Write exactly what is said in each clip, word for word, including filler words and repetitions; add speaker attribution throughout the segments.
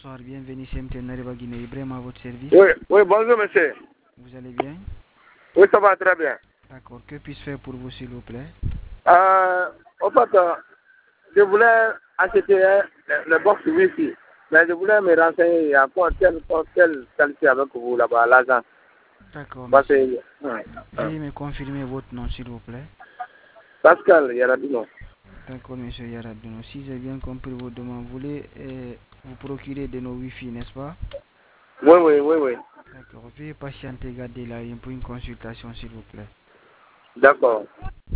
Speaker 1: Bonsoir, bienvenue chez M T N Areva Guinée. Ibrahim à votre service.
Speaker 2: Oui, oui, bonjour monsieur.
Speaker 1: Vous allez bien?
Speaker 2: Oui, ça va très bien.
Speaker 1: D'accord, que puis-je faire pour vous s'il vous plaît?
Speaker 2: Euh, en fait, euh, je voulais acheter euh, le, le box Wi-Fi, mais je voulais me renseigner, il y a quoi, quelle, quelle qualité avec vous là-bas, à l'agence.
Speaker 1: D'accord,
Speaker 2: Parce
Speaker 1: monsieur.
Speaker 2: que, ouais,
Speaker 1: Veuillez me confirmer votre nom s'il vous plaît.
Speaker 2: Pascal Yaradino.
Speaker 1: D'accord, monsieur Yaradino. Si j'ai bien compris vos demandes, vous voulez euh, vous procurer de nos Wi-Fi, n'est-ce pas?
Speaker 2: Oui, oui, oui, oui.
Speaker 1: D'accord, veuillez patienter, garder la ligne pour une consultation s'il vous plaît.
Speaker 2: D'accord.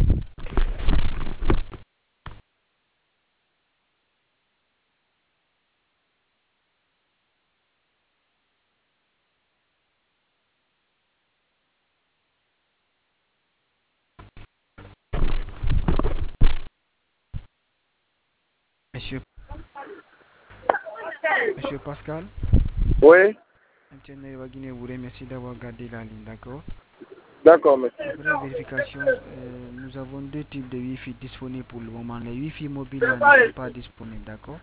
Speaker 1: Monsieur, monsieur Pascal,
Speaker 2: Oui,
Speaker 1: M T N Areva Guinée vous remercie d'avoir gardé la ligne, d'accord?
Speaker 2: d'accord, monsieur.
Speaker 1: Après vérification, euh, nous avons deux types de Wi-Fi disponibles pour le moment. Les Wi-Fi mobiles là ne sont pas disponibles, d'accord?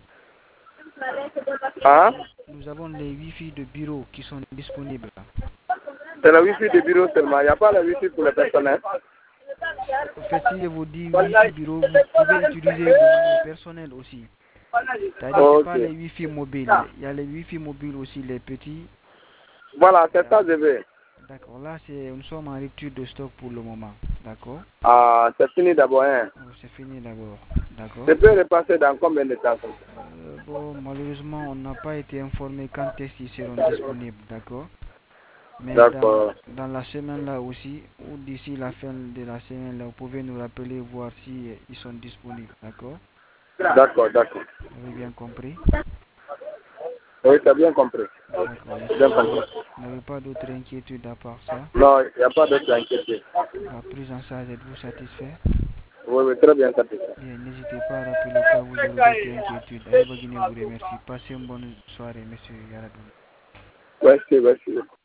Speaker 2: Ah,
Speaker 1: Nous avons les Wi-Fi de bureau qui sont disponibles là.
Speaker 2: c'est le Wi-Fi de bureau seulement, il n'y a pas le Wi-Fi pour le personnel.
Speaker 1: En fait, si je vous dis Wi-Fi bureau, vous pouvez utiliser de manière personnelle aussi. C'est-à-dire que ce n'est
Speaker 2: Ok.
Speaker 1: pas les Wi-Fi mobiles. Il y a les Wi-Fi mobiles aussi, les petits.
Speaker 2: Voilà, c'est ça que je veux.
Speaker 1: D'accord, là c'est, nous sommes en rupture de stock pour le moment. D'accord?
Speaker 2: Ah, c'est fini d'abord, hein.
Speaker 1: Oh, c'est fini d'abord. D'accord?
Speaker 2: Je peux repasser dans combien de temps comme ça?
Speaker 1: Euh, bon, malheureusement, on n'a pas été informé quand est-ce qu'ils seront disponibles. D'accord? Mais dans,
Speaker 2: D'accord.
Speaker 1: dans la semaine là aussi, ou d'ici la fin de la semaine là, vous pouvez nous rappeler, voir si euh, ils sont disponibles. D'accord?
Speaker 2: D'accord, d'accord.
Speaker 1: Vous avez bien compris?
Speaker 2: Oui, tu as bien compris.
Speaker 1: D'accord. Est-ce que
Speaker 2: Bien
Speaker 1: vous
Speaker 2: compris.
Speaker 1: n'avez vous n'avez pas d'autres inquiétudes à part ça?
Speaker 2: Non, il n'y a pas de inquiétude.
Speaker 1: La prise en charge, êtes-vous satisfait?
Speaker 2: Oui, oui, très bien satisfait.
Speaker 1: Bien, n'hésitez pas à rappeler au cas où vous aurez d'autres inquiétudes. Areva Guinée vous remercie. Passez une bonne soirée, monsieur Yaradou.
Speaker 2: Merci, merci.